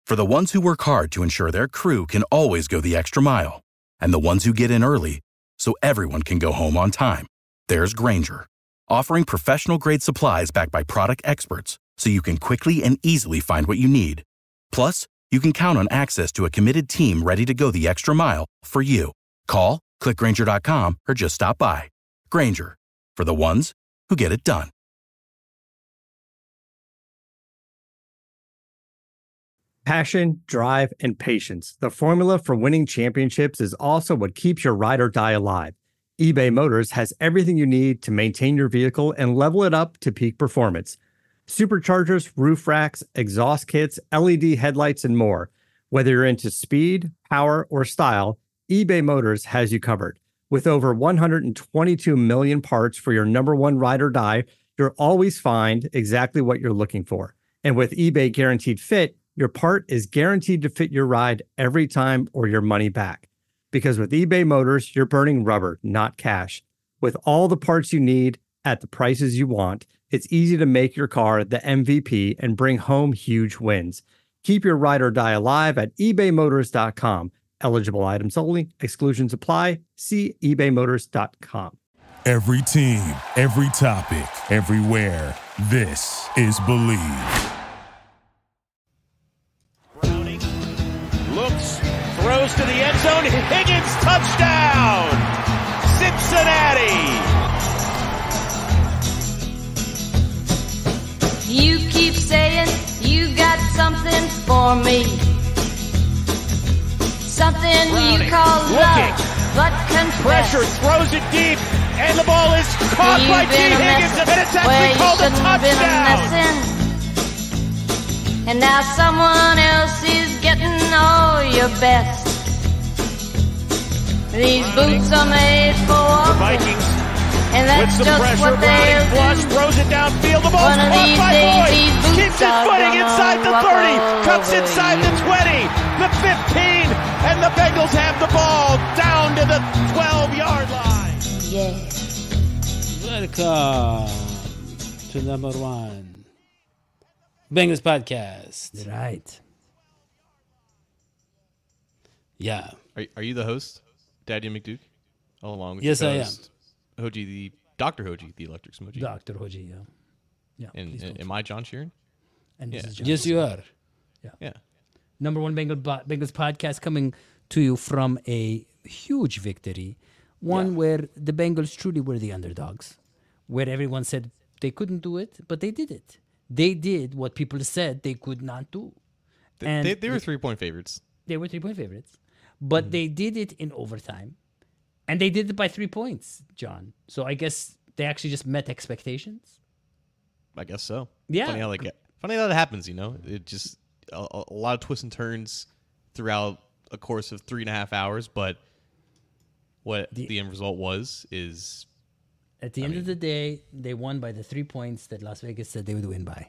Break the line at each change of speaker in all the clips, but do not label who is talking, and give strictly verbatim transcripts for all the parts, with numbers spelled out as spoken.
For the ones who work hard to ensure their crew can always go the extra mile, and the ones who get in early so everyone can go home on time, there's Grainger, offering professional-grade supplies backed by product experts so you can quickly and easily find what you need. Plus, you can count on access to a committed team ready to go the extra mile for you. Call, click Grainger dot com, or just stop by. Grainger, for the ones who get it done.
Passion, drive, and patience. The formula for winning championships is also what keeps your ride or die alive. eBay Motors has everything you need to maintain your vehicle and level it up to peak performance. Superchargers, roof racks, exhaust kits, L E D headlights, and more. Whether you're into speed, power, or style, eBay Motors has you covered. With over one hundred twenty-two million parts for your number one ride or die, you'll always find exactly what you're looking for. And with eBay Guaranteed Fit, your part is guaranteed to fit your ride every time or your money back. Because with eBay Motors, you're burning rubber, not cash. With all the parts you need at the prices you want, it's easy to make your car the M V P and bring home huge wins. Keep your ride or die alive at ebay motors dot com. Eligible items only. Exclusions apply. See ebay motors dot com.
Every team, every topic, everywhere. This is Believe.
Browning looks, throws to the end zone. Higgins, touchdown! Cincinnati!
You keep saying you got something for me. Something
Browning,
you call
looking,
love, but confess.
Pressure, throws it deep, and the ball is caught
You've
by T.
been a
Higgins, and it's
where
actually
you
called a
shouldn't been a
touchdown.
messin'. And now someone else is getting all your best. These
Browning,
boots are made for
the
walking,
Vikings
and that's
with some
just
pressure.
what
Browning
they'll
flush,
do.
throws it downfield. The ball's
One of
caught
these
by
days,
Boyd.
these boots
Keeps his
are
footing
gonna
inside the
walk
thirty.
all
Cuts
over
inside
you.
the twenty. The fifteen. And the Bengals have the ball down to the twelve-yard line.
Yeah.
Welcome to number one Bengals podcast.
Right.
Yeah.
Are, are you the host, Daddy McDuke? All along with
Yes,
your
I am.
host, Hoji, the Doctor Hoji, the electric smoji.
Doctor Hoji, yeah. Yeah.
And,
please
and
don't.
am I John Sheeran?
And this
yeah.
is John.
Yes, you are.
Yeah.
Number one Bengal, Bengals podcast coming to you from a huge victory. One
Yeah.
where the Bengals truly were the underdogs. Where everyone said they couldn't do it, but they did it. They did what people said they could not do.
They,
And
they, they were three-point favorites.
They were three-point favorites. But
Mm-hmm.
they did it in overtime. And they did it by three points, John. So I guess they actually just met expectations.
I guess so.
Yeah.
Funny how, like, funny how that happens, you know? It just, a, a lot of twists and turns throughout a course of three and a half hours, but what the,
The-
end result was is...
At the
I
end
mean-
of the day, they won by the three points that Las Vegas said they would win by.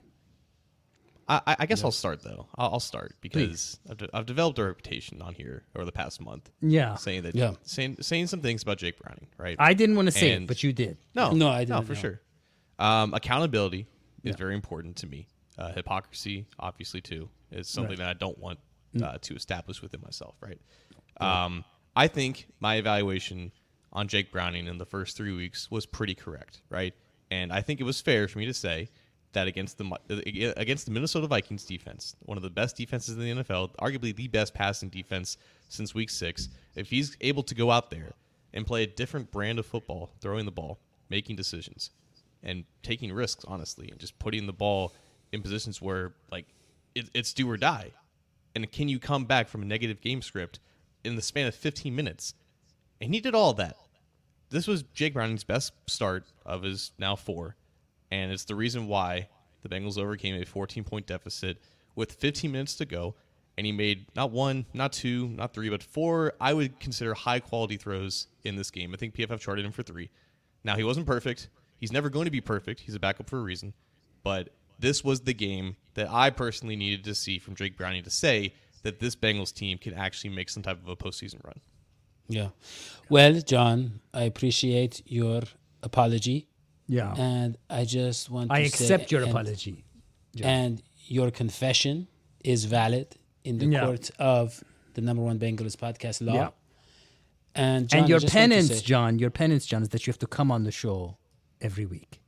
I, I- I guess I'll start, though. I'll, I'll start because I've, de- I've developed a reputation on here over the past month.
Yeah.
Saying that,
Yeah.
saying saying some things about Jake Browning, right?
I didn't want to say it,
And-
but you did.
No,
No, I
No,
didn't,
for
no.
sure. Um, accountability is very important to me. Uh, hypocrisy, obviously, too, is something
Right.
that I don't want uh, to establish within myself. Right. Um, I think my evaluation on Jake Browning in the first three weeks was pretty correct. Right, and I think it was fair for me to say that against the Mi- against the Minnesota Vikings defense, one of the best defenses in the N F L, arguably the best passing defense since week six, if he's able to go out there and play a different brand of football, throwing the ball, making decisions, and taking risks, honestly, and just putting the ball in positions where, like, it, it's do or die. And can you come back from a negative game script in the span of fifteen minutes? And he did all of that. This was Jake Browning's best start of his now four, and it's the reason why the Bengals overcame a fourteen-point deficit with fifteen minutes to go, and he made not one, not two, not three, but four I would consider high-quality throws in this game. I think P F F charted him for three. Now, he wasn't perfect. He's never going to be perfect. He's a backup for a reason. But this was the game that I personally needed to see from Jake Browning to say that this Bengals team can actually make some type of a postseason run.
Yeah. Well, John, I appreciate your apology.
Yeah.
And I just want
I
to
accept
say,
your
and,
apology. John.
And your confession is valid in the
Yeah.
court of the number one Bengals podcast law.
Yeah.
And John,
And
I
your
just want to
penance,
say-
John, your penance, John, is that you have to come on the show every week.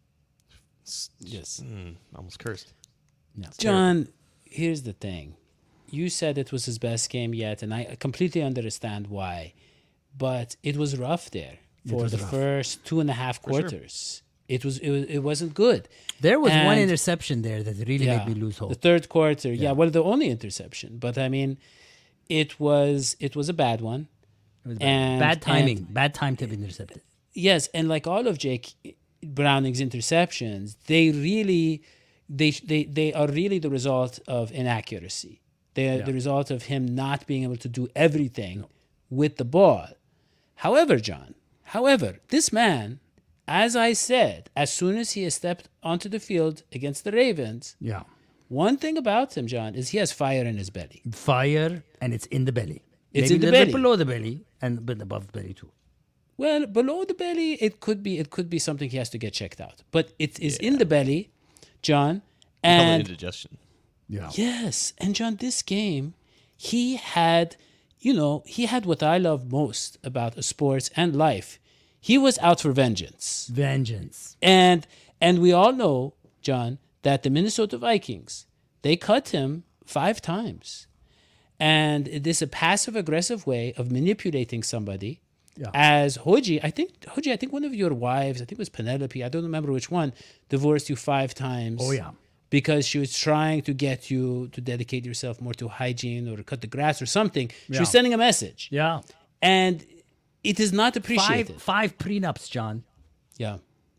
Yes.
Mm, almost cursed.
John, here's the thing. You said it was his best game yet, and I completely understand why. But it was rough there for
was
the
rough.
first two and a half quarters. It was it was it wasn't good.
There was one
And-
interception there that really made me lose hope.
The third quarter, yeah. well, the only interception, but I mean, it was it was a bad one.
It was bad.
And-
bad timing.
and-
bad time to be intercepted.
Yes, and like all of Jake Browning's interceptions, they really they they they are really the result of inaccuracy. They are the result of him not being able to do everything with the ball. However, John, however, this man, as I said, as soon as he stepped onto the field against the Ravens,
Yeah.
one thing about him, John, is he has fire in his belly.
Fire, and it's in the belly.
It's
Maybe
in the
a little bit
belly.
below the belly, and but above the belly too.
Well, below the belly, it could be it could be something he has to get checked out. But it is in the belly, John,
We call it
and
indigestion.
Yeah.
yes, and John, this game, he had, you know, he had what I love most about sports and life. He was out for vengeance.
Vengeance.
And and we all know, John, that the Minnesota Vikings, they cut him five times. And this is a passive aggressive way of manipulating somebody.
Yeah.
As Hoji, I think Hoji, I think one of your wives, I think it was Penelope, I don't remember which one, divorced you five times.
Oh, yeah.
Because she was trying to get you to dedicate yourself more to hygiene or cut the grass or something. She
Yeah.
was sending a message.
Yeah.
And it is not
Five
appreciated.
five prenups, John.
Yeah.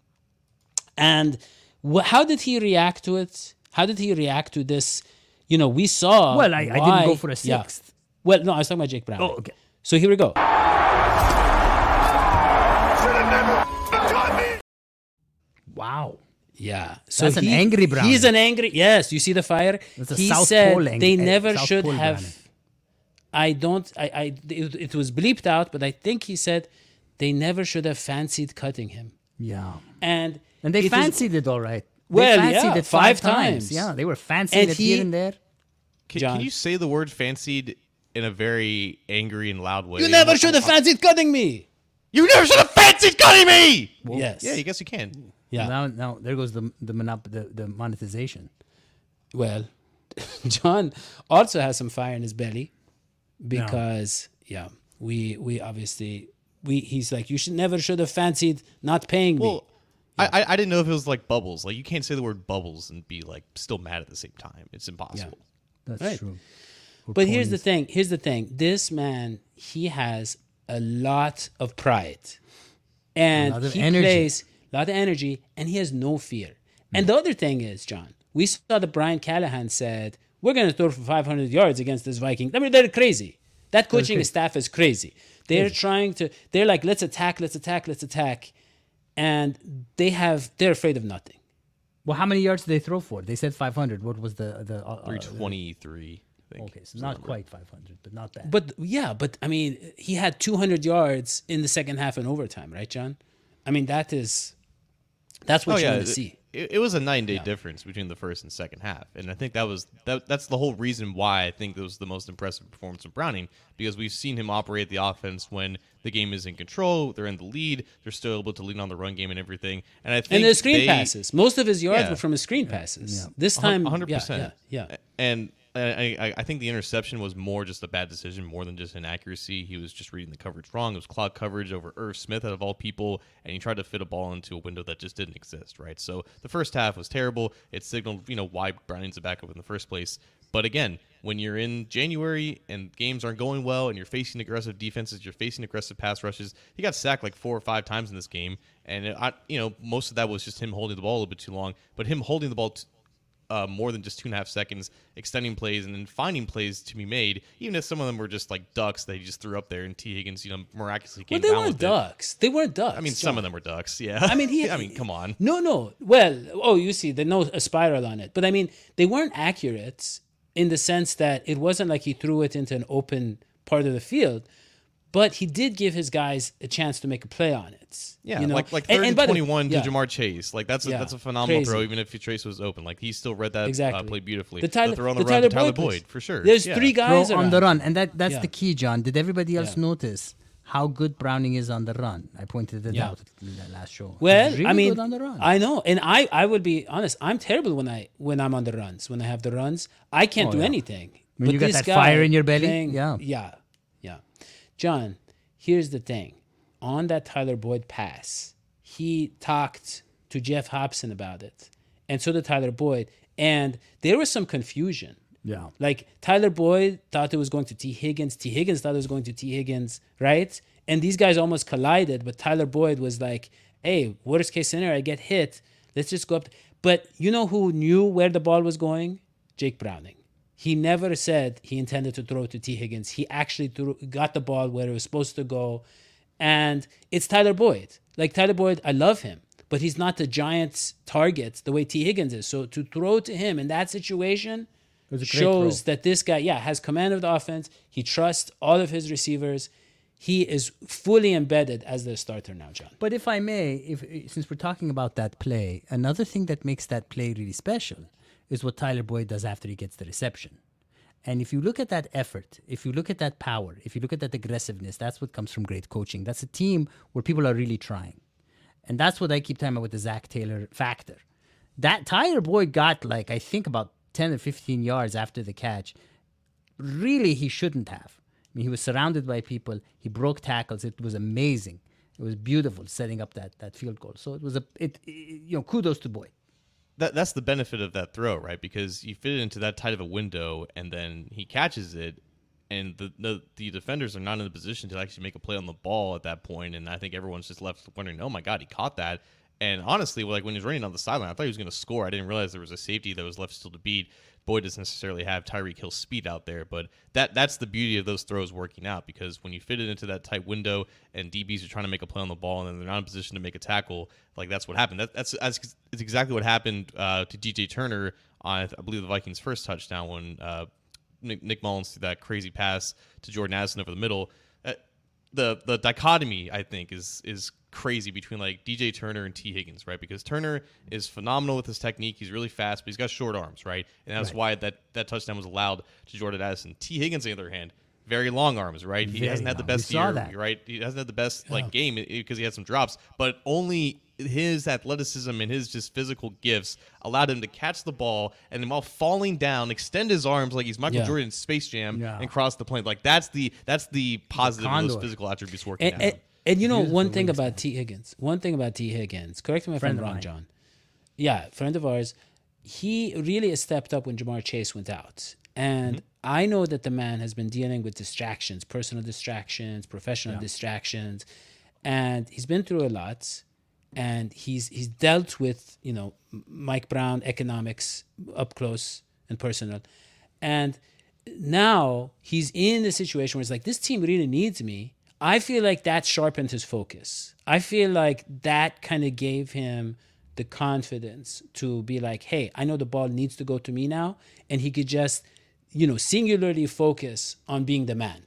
And wh- how did he react to it? How did he react to this? You know, we saw.
Well, I, I didn't
why-
go for a
Yeah.
sixth.
Well, no, I was talking about Jake Brown.
Oh, okay.
So here we go.
Wow.
Yeah. So
That's an
he-
angry Brown.
He's an angry. Yes, you see the fire.
That's a
he
South
said
Pole ang-
they
eh,
never
South
should
Pole
have.
Browning.
I don't. I. I. It, it was bleeped out, but I think he said they never should have fancied cutting him.
Yeah.
And
And they
it is-
fancied it all right. They
Well,
fancied
yeah,
it five,
five
times.
times.
Yeah, they were fancying
And
it
he-
here and there.
Can,
John.
can you say the word fancied in a very angry and loud way?
You never
I'm-
should have
I'm-
fancied cutting me.
You never should have fancied cutting me!
Yes.
Yeah, I guess you can.
Yeah.
Now, now there goes the the, monop- the the monetization.
Well, John also has some fire in his belly because yeah, we we obviously we he's like you should never should have fancied not paying me.
Well, I, I I didn't know if it was like bubbles. Like you can't say the word bubbles and be like still mad at the same time. It's impossible.
That's
Right.
true. Or
But here's the
ponies.
thing. Here's the thing. This man, he has a lot of pride, and
A lot of
he
energy.
plays a lot of energy, and he has no fear. And the other thing is, John, we saw that Brian Callahan said we're going to throw for five hundred yards against this Viking. I mean, they're crazy. That coaching
crazy.
staff is crazy. They're trying to. They're like, let's attack, let's attack, let's attack, and they have. They're afraid of nothing.
Well, how many yards did they throw for? They said five hundred. What was the the? Uh,
Three
uh,
twenty three.
Okay, so not quite five hundred, but not bad.
But yeah, but I mean, he had two hundred yards in the second half in overtime, right, John? I mean, that is that's what
Oh
you
yeah,
want to see.
it, it was a nine day difference between the first and second half, and I think that was that. That's the whole reason why I think it was the most impressive performance of Browning, because we've seen him operate the offense when the game is in control, they're in the lead, they're still able to lean on the run game and everything. And I think
And the screen
they-
passes, most of his yards
Yeah.
were from his screen passes. This time,
one hundred
yeah,
percent.
yeah, yeah.
And I, I, I think the interception was more just a bad decision, more than just inaccuracy. He was just reading the coverage wrong. It was cloud coverage over Irv Smith, out of all people, and he tried to fit a ball into a window that just didn't exist, right? So the first half was terrible. It signaled, you know, why Browning's a backup in the first place. But again, when you're in January and games aren't going well and you're facing aggressive defenses, you're facing aggressive pass rushes. He got sacked like four or five times in this game, and it, I, you know, most of that was just him holding the ball a little bit too long. But him holding the ball t- uh, more than just two and a half seconds, extending plays and then finding plays to be made, even if some of them were just like ducks that he just threw up there, and T. Higgins, you know, miraculously
Well,
came
they
down
weren't
with it.
ducks. They weren't ducks.
I mean,
John.
some of them were ducks. Yeah.
I mean, he.
I mean, come on.
No, no. Well, oh, you see, there's no a spiral on it. But I mean, they weren't accurate in the sense that it wasn't like he threw it into an open part of the field. but he did give his guys a chance to make a play on it.
Yeah,
you know?
like like
and,
third
and
and
by the-
twenty-one
yeah.
to Jamar Chase. Like that's a,
Yeah.
that's a phenomenal
Crazy.
throw, even if Chase was open. Like he still read that
Exactly.
uh, play beautifully.
The Tyler,
throw on
the
the, run
Tyler
to Tyler
Boyd,
Boyd for sure.
There's
Yeah.
three
Throw
guys
on
around.
the run, and that that's
Yeah.
the key, John. Did everybody else
Yeah.
notice how good Browning is on the run? I pointed it
Yeah.
out in that last show.
Well,
He's really
I mean,
good on the run.
I know, and I, I would be honest. I'm terrible when I when I'm on the runs. When I have the runs, I can't
Oh,
do
yeah.
anything.
When
but
you got
this
that
guy
fire in your belly?
playing-
Yeah.
yeah, yeah. John, here's the thing: on that Tyler Boyd pass, he talked to Jeff Hobson about it, and so did Tyler Boyd, and there was some confusion.
Yeah.
Like Tyler Boyd thought it was going to T. Higgins. T. Higgins thought it was going to T. Higgins, right? And these guys almost collided, but Tyler Boyd was like, hey, worst case scenario, I get hit. Let's just go up. But you know who knew where the ball was going? Jake Browning. He never said he intended to throw to T. Higgins. He actually threw, got the ball where it was supposed to go. And it's Tyler Boyd. Like Tyler Boyd, I love him, but he's not the Giants' target the way T. Higgins is. So to throw to him in that situation
was a great
shows
throw.
that this guy, yeah, has command of the offense. He trusts all of his receivers. He is fully embedded as the starter now, John.
But if I may, if since we're talking about that play, another thing that makes that play really special is what Tyler Boyd does after he gets the reception. And if you look at that effort, if you look at that power, if you look at that aggressiveness, that's what comes from great coaching. That's a team where people are really trying. And that's what I keep talking about with the Zach Taylor factor. That Tyler Boyd got like, I think about ten or fifteen yards after the catch. Really, he shouldn't have. I mean, he was surrounded by people. He broke tackles. It was amazing. It was beautiful setting up that that field goal. So it was a, it, it you know, kudos to Boyd.
That that's the benefit of that throw, right? Because you fit it into that tight of a window, and then he catches it, and the, the the defenders are not in the position to actually make a play on the ball at that point. And I think everyone's just left wondering, oh my God, he caught that. And honestly, like when he was running on the sideline, I thought he was going to score. I didn't realize there was a safety that was left still to beat. Boyd doesn't necessarily have Tyreek Hill's speed out there, but that that's the beauty of those throws working out, because when you fit it into that tight window and D Bs are trying to make a play on the ball and then they're not in position to make a tackle, like that's what happened. That, that's, that's it's exactly what happened uh, to D J Turner on, I believe, the Vikings' first touchdown when uh, Nick, Nick Mullins threw that crazy pass to Jordan Addison over the middle. Uh, the the dichotomy, I think, is is crazy between like D J Turner and T. Higgins, right? Because Turner is phenomenal with his technique. He's really fast, but he's got short arms, right? And that's
Right.
why that, that touchdown was allowed to Jordan Addison. T. Higgins, on the other hand, very long arms, right? He
Very
hasn't had the
long.
best
We saw
year,
that.
right? He hasn't had the best like game because he had some drops, but only his athleticism and his just physical gifts allowed him to catch the ball and then while falling down, extend his arms like he's Michael
Yeah.
Jordan in Space Jam
Yeah.
and cross the plane. Like that's the that's the positive of those
condor.
physical attributes working
And,
out.
and, and you know,
Beautiful
one thing
wingspan.
about T. Higgins, one thing about T. Higgins, correct me if
Friend
I'm
of
wrong,
mine.
John. Yeah, friend of ours. He really stepped up when Jamar Chase went out. And
Mm-hmm.
I know that the man has been dealing with distractions, personal distractions, professional distractions. And he's been through a lot. And he's he's dealt with, you know, Mike Brown economics up close and personal. And now he's in a situation where it's like, this team really needs me. I feel like that sharpened his focus. I feel like that kind of gave him the confidence to be like, hey, I know the ball needs to go to me now. And he could just, you know, singularly focus on being the man.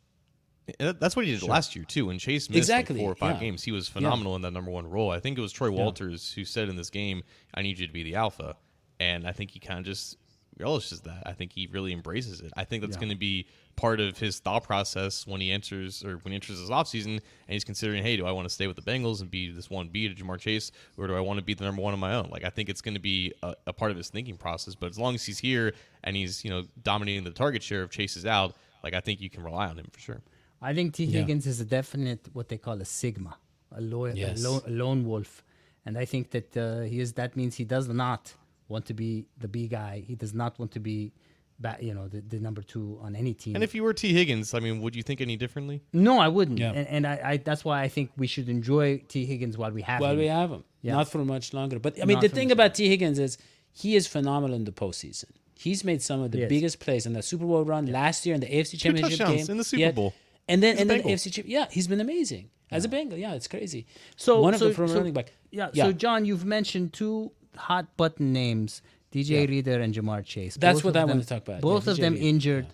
And that- that's what he did last year too. When Chase missed
Exactly,
like four or five
yeah.
games, he was phenomenal in that number one role. I think it was Troy Walters who said in this game, "I need you to be the alpha," and I think he kind of just relishes that. I think he really embraces it. I think that's going to be part of his thought process when he enters or when he enters his offseason and he's considering, hey, do I want to stay with the Bengals and be this one B to Jamar Chase, or do I want to be the number one on my own? Like I think it's going to be a, a part of his thinking process. But as long as he's here and he's, you know, dominating the target share if Chase is out, like I think you can rely on him for sure.
I think T.
Yeah.
Higgins is a definite what they call a sigma, a, lo-
Yes.
a, lo- a lone wolf, and I think that uh, he is. That means he does not want to be the B guy. He does not want to be, ba- you know, the, the number two on any team.
And if you were T. Higgins, I mean, would you think any differently?
no, I wouldn't.
Yeah.
And, and I, I, that's why I think we should enjoy T. Higgins while we have
While
him.
we have him.
Yeah.
Not for much longer. But I mean,
Not
the
for
thing
much
about T. Higgins is he is phenomenal in the postseason. He's made some of the
Yes.
biggest plays in the Super Bowl run last year in the A F C Championship
touchdowns
game.
in the Super
He had-
Bowl.
And then
He's a
and then
Bengal.
A F C Chip. Yeah, he's been amazing. As a Bengal, yeah, it's crazy.
So
Wonderful
so,
from a
so-
running back.
Yeah,
Yeah.
So John, you've mentioned two hot button names: D J
Yeah.
Reader and Jamar Chase.
That's
Both
what
of
I
them-
want to talk about.
Both
Yeah,
of
D J
them
Reader,
injured.
yeah.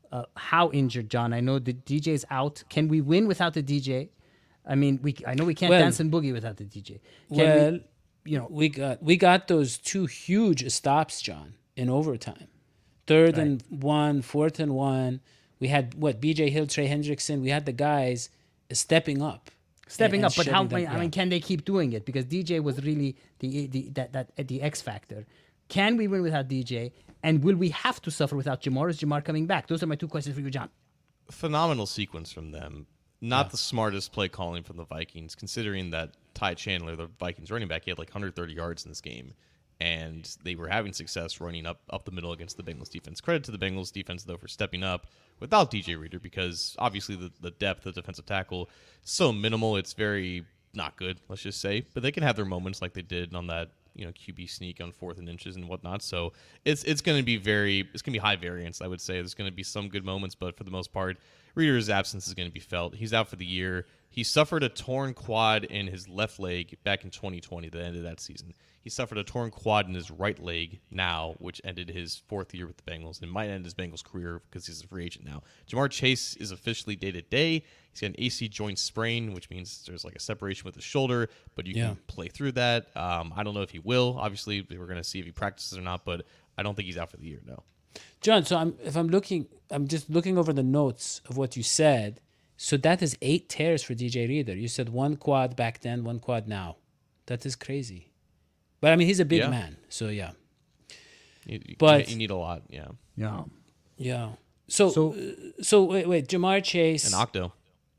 Uh, how injured, John? I know the D J's out. Can we win without the D J? I mean, we. I know we can't
Well-
dance and boogie without the D J. Can
Well,
we, you know,
we got we got those two huge stops, John, in overtime. Third and one, fourth and one. We had what B J Hill, Trey Hendrickson. We had the guys stepping up,
stepping
and-
up.
and
But how?
shutting them
I mean,
down.
can they keep doing it? Because D J was really the the that that the X factor. Can we win without D J? And will we have to suffer without Jamar? Is Jamar coming back? Those are my two questions for you, John.
Phenomenal sequence from them. Not the smartest play calling from the Vikings, considering that Ty Chandler, the Vikings running back, he had like one hundred thirty yards in this game. And they were having success running up, up the middle against the Bengals defense. Credit to the Bengals defense, though, for stepping up without D J Reader, because obviously the, the depth of defensive tackle is so minimal. It's very not good, let's just say. But they can have their moments like they did on that, you know, Q B sneak on fourth and inches and whatnot. So it's it's going to be very, it's going to be high variance, I would say. There's going to be some good moments, but for the most part, Reader's absence is going to be felt. He's out for the year. He suffered a torn quad in his left leg back in twenty twenty, the end of that season. He suffered a torn quad in his right leg now, which ended his fourth year with the Bengals and might end his Bengals career because he's a free agent now. Jamar Chase is officially day-to-day. He's got an A C joint sprain, which means there's like a separation with his shoulder, but you
Yeah.
can play through that. Um, I don't know if he will. Obviously, we're going to see if he practices or not, but I don't think he's out for the year, no.
John, so I'm if I'm looking, I'm just looking over the notes of what you said. So that is eight tears for D J Reader. You said one quad back then, one quad now. That is crazy. But I mean, he's a big
Yeah.
man, so yeah,
You, you-
But-
you need a lot, yeah.
Yeah.
yeah. So,
So-
so, so wait, wait. Jamar Chase.
And Octo.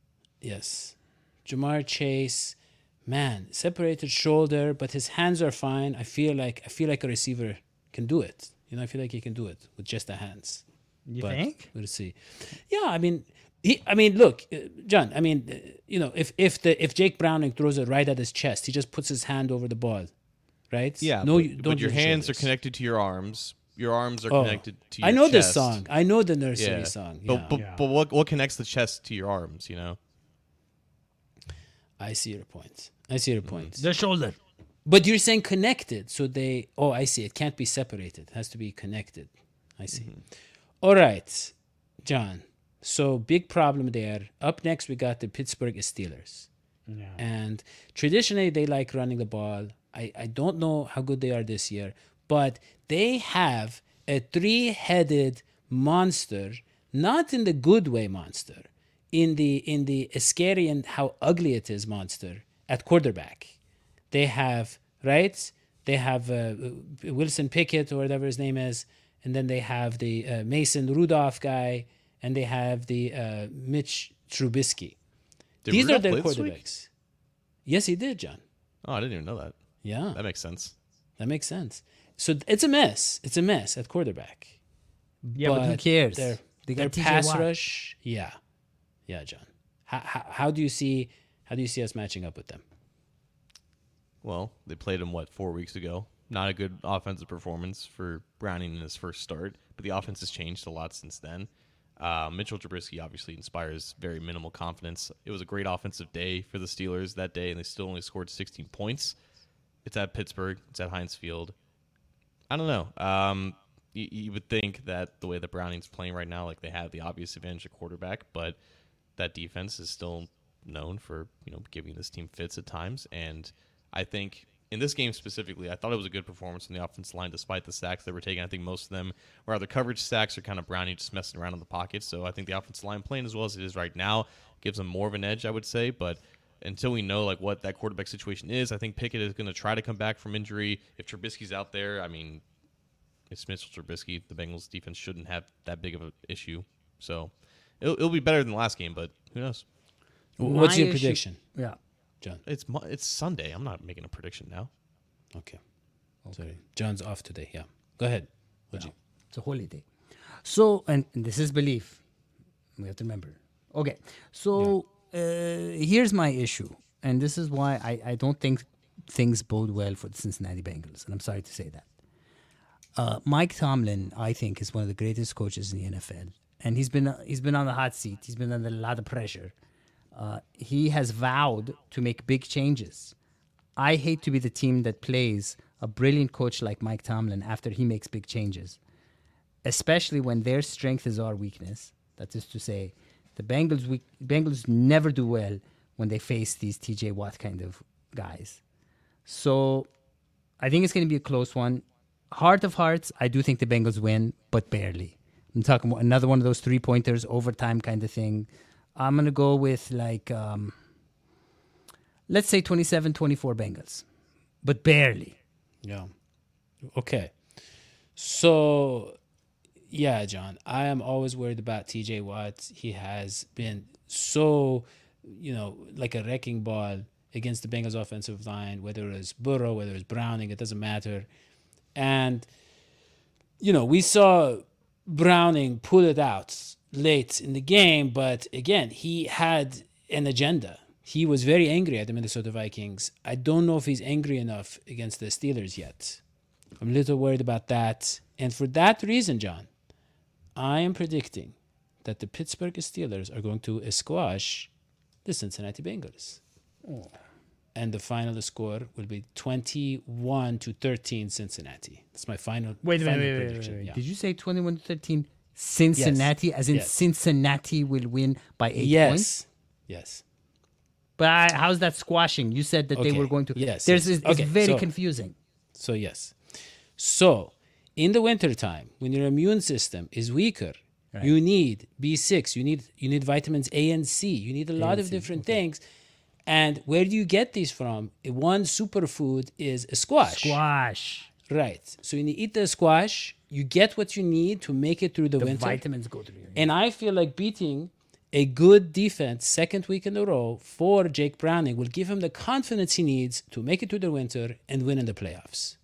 Yes. Jamar Chase, man, separated shoulder, but his hands are fine. I feel like I feel like a receiver can do it. You know, I feel like he can do it with just the hands.
You
But
think?
We'll see. Yeah, I mean, he, I mean, look, uh, John. I mean, uh, you know, if if the if Jake Browning throws it right at his chest, he just puts his hand over the ball, right?
Yeah,
no,
but,
you, don't
but your
use
hands are
shoulders.
connected to your arms. Your arms are
Oh,
connected to your
I know this
chest.
song. I know the nursery
Yeah.
song.
But,
Yeah,
but, but what what connects the chest to your arms, you know?
I see your point. I see your point.
The shoulder.
But you're saying connected, so they. Oh, I see. It can't be separated. It has to be connected. I see. All right, John. So big problem there. Up next, we got the Pittsburgh Steelers, and traditionally they like running the ball. I I don't know how good they are this year, but they have a three-headed monster, not in the good way monster, in the in the scary and how ugly it is monster at quarterback. They have, right? They have uh, Wilson Pickett or whatever his name is, and then they have the uh, Mason Rudolph guy, and they have the uh, Mitch Trubisky.
Did
These
Rudolph
are their
play this week?
quarterbacks. Yes, he did, John.
Oh, I didn't even know that.
Yeah,
That makes sense.
that makes sense. So it's a mess. It's a mess at quarterback.
Yeah, but, who cares?
Their,
They
their
got T J
pass
Watt.
rush, yeah, yeah, John. How, how, how do you see how do you see us matching up with them?
Well, they played him, what, four weeks ago? Not a good offensive performance for Browning in his first start, but the offense has changed a lot since then. Uh, Mitchell Trubisky obviously inspires very minimal confidence. It was a great offensive day for the Steelers that day, and they still only scored sixteen points. It's at Pittsburgh. It's at Heinz Field. I don't know. Um, you, you would think that the way that Browning's playing right now, like they have the obvious advantage at quarterback, but that defense is still known for, you know, giving this team fits at times. And I think in this game specifically, I thought it was a good performance from the offensive line despite the sacks that were taken. I think most of them were either coverage sacks or kind of Browning just messing around in the pocket. So I think the offensive line playing as well as it is right now gives them more of an edge, I would say. But until we know like what that quarterback situation is, I think Pickett is going to try to come back from injury. If Trubisky's out there, I mean, it's Mitchell Trubisky. The Bengals defense shouldn't have that big of an issue. So it'll, it'll be better than the last game, but who knows?
What's
My
your
issue-
prediction,
Yeah.
John?
It's Mo- it's Sunday. I'm not making a prediction now.
Okay. Sorry, John's off today. Yeah, go ahead. What'd you?
It's a holiday. So, and, and this is belief. We have to remember. Okay. So, uh, here's my issue. And this is why I, I don't think things bode well for the Cincinnati Bengals. And I'm sorry to say that. Uh, Mike Tomlin, I think, is one of the greatest coaches in the N F L. And he's been, uh, he's been on the hot seat. He's been under a lot of pressure. Uh, he has vowed to make big changes. I hate to be the team that plays a brilliant coach like Mike Tomlin after he makes big changes. especially when their strength is our weakness. That is to say, the Bengals weak, Bengals never do well when they face these T J Watt kind of guys. So I think it's going to be a close one. Heart of hearts, I do think the Bengals win, but barely. I'm talking about another one of those three-pointers, overtime kind of thing. I'm going to go with like, um, let's say twenty-seven twenty-four Bengals, but barely.
Yeah. Okay. So, yeah, John, I am always worried about T J Watt. He has been so, you know, like a wrecking ball against the Bengals offensive line, whether it's Burrow, whether it's Browning, it doesn't matter. And, you know, we saw Browning pull it out late in the game, but again, he had an agenda. He was very angry at the Minnesota Vikings. I don't know if he's angry enough against the Steelers yet. I'm a little worried about that. And for that reason, John, I am predicting that the Pittsburgh Steelers are going to squash the Cincinnati Bengals. Oh. And the final score will be twenty-one to thirteen Cincinnati. That's my final,
wait,
final
wait, wait,
prediction.
wait, wait.
Yeah.
Did you say twenty-one to thirteen Cincinnati?
Yes.
As in
yes.
Cincinnati will win by eight
yes.
points?
Yes.
But I, how's that squashing? You said that
okay.
they were going to.
Yes.
There's
yes.
It's, it's
okay.
very
so,
confusing.
So, yes. So, in the wintertime, when your immune system is weaker, right. you need B six, you need you need vitamins A and C, you need a lot A and of C. different okay. things. And where do you get these from? One superfood is a squash.
Squash.
Right. So when you eat the squash, you get what you need to make it through the,
the
winter.
Vitamins go through.
And I feel like beating a good defense second week in a row for Jake Browning will give him the confidence he needs to make it through the winter and win in the playoffs.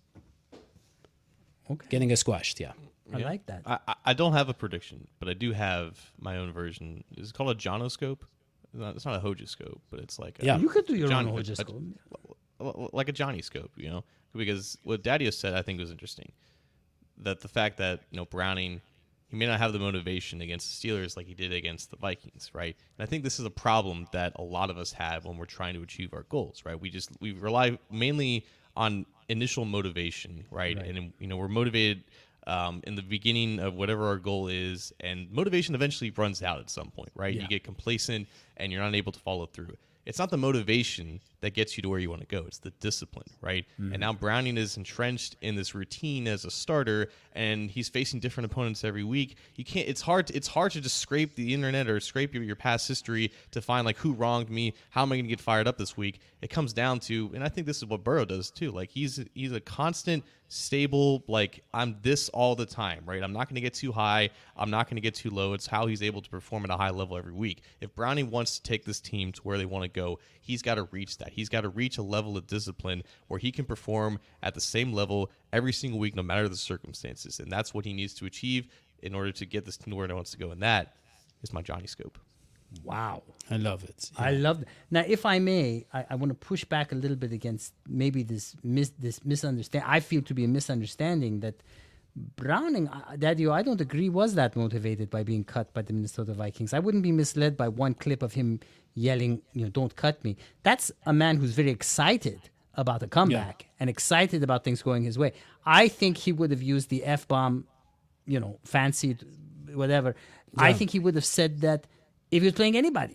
Okay.
Getting a squashed, yeah.
I
yeah.
like that.
I, I don't have a prediction, but I do have my own version. It's called a Jonoscope. It's not, it's not a Hojoscope, but it's like a,
yeah.
You could do your
Johnny,
own Hojoscope.
A, a, like a Johnny scope, you know? Because what Daddio said, I think, was interesting. That the fact that, you know, Browning, he may not have the motivation against the Steelers like he did against the Vikings, right? And I think this is a problem that a lot of us have when we're trying to achieve our goals, right? We just, we rely mainly on initial motivation, right? right. And, you know, we're motivated um, in the beginning of whatever our goal is, and motivation eventually runs out at some point, right? Yeah. You get complacent and you're not able to follow through. It's not the motivation that gets you to where you want to go. It's the discipline, right? Mm-hmm. And now Browning is entrenched in this routine as a starter, and he's facing different opponents every week. You can't. It's hard. To, it's hard to just scrape the internet or scrape your, your past history to find like who wronged me. How am I going to get fired up this week? It comes down to, and I think this is what Burrow does too. Like he's he's a constant, stable. Like I'm this all the time, right? I'm not going to get too high. I'm not going to get too low. It's how he's able to perform at a high level every week. If Browning wants to take this team to where they want to go, he's got to reach that. He's got to reach a level of discipline where he can perform at the same level every single week, no matter the circumstances. And that's what he needs to achieve in order to get this team where it wants to go. And that is my Johnny Scope.
Wow.
I love it. Yeah.
I love it. Now, if I may, I, I want to push back a little bit against maybe this mis- this misunderstanding. I feel to be a misunderstanding that Browning, uh, Daddy, I don't agree, was that motivated by being cut by the Minnesota Vikings. I wouldn't be misled by one clip of him yelling, you know, don't cut me. That's a man who's very excited about a comeback yeah. and excited about things going his way. I think he would have used the F-bomb, you know, fancy, whatever. Yeah. I think he would have said that if he was playing anybody.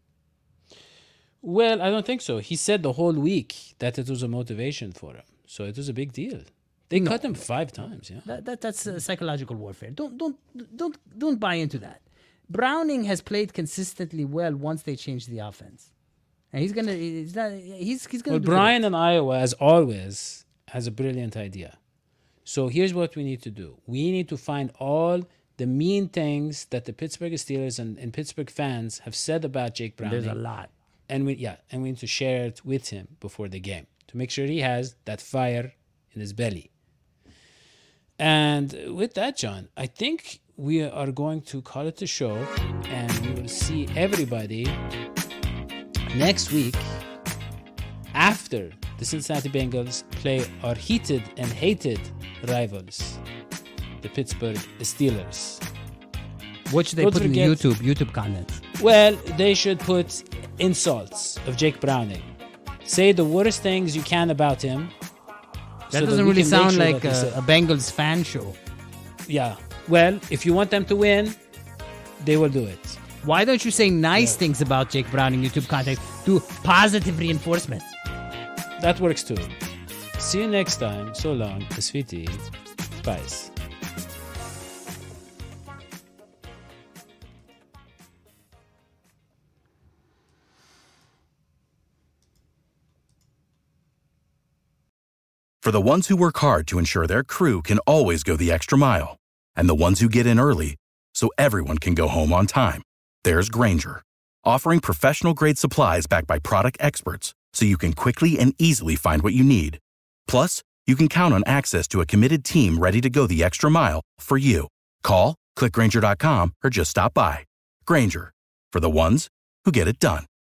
Well, I don't think so. He said the whole week that it was a motivation for him. So it was a big deal. They no, cut him five times, yeah.
That, that that's uh, psychological warfare. Don't don't don't don't buy into that. Browning has played consistently well once they changed the offense, and he's gonna he's not, he's he's gonna.
Well,
do
Brian
it.
in Iowa, as always, has a brilliant idea. So here's what we need to do: we need to find all the mean things that the Pittsburgh Steelers and, and Pittsburgh fans have said about Jake Browning.
There's a lot,
and we yeah, and we need to share it with him before the game to make sure he has that fire in his belly. And with that, John, I think we are going to call it a show, and we will see everybody next week after the Cincinnati Bengals play our heated and hated rivals, the Pittsburgh Steelers.
What should they
Don't
put
forget,
in YouTube, YouTube comments?
Well, they should put insults of Jake Browning. Say the worst things you can about him.
That
so
doesn't
that
really sound
sure
like a, a Bengals fan show.
Yeah. Well, if you want them to win, they will do it.
Why don't you say nice yeah. things about Jake Browning YouTube content? Do positive reinforcement.
That works too. See you next time. So long, Sweetie Spice.
For the ones who work hard to ensure their crew can always go the extra mile, and the ones who get in early so everyone can go home on time, there's Grainger, offering professional-grade supplies backed by product experts so you can quickly and easily find what you need. Plus, you can count on access to a committed team ready to go the extra mile for you. Call, click Grainger dot com, or just stop by. Grainger, for the ones who get it done.